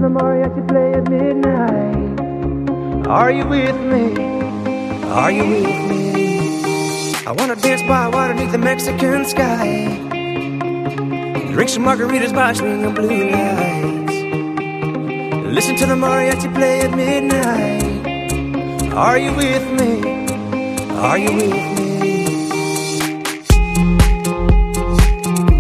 the mariachi play at midnight. Are you with me? Are you with me? I wanna dance by water beneath the Mexican sky. Drink some margaritas by swinging blue lights. Listen to the mariachi play at midnight. Are you with me? Are you with me?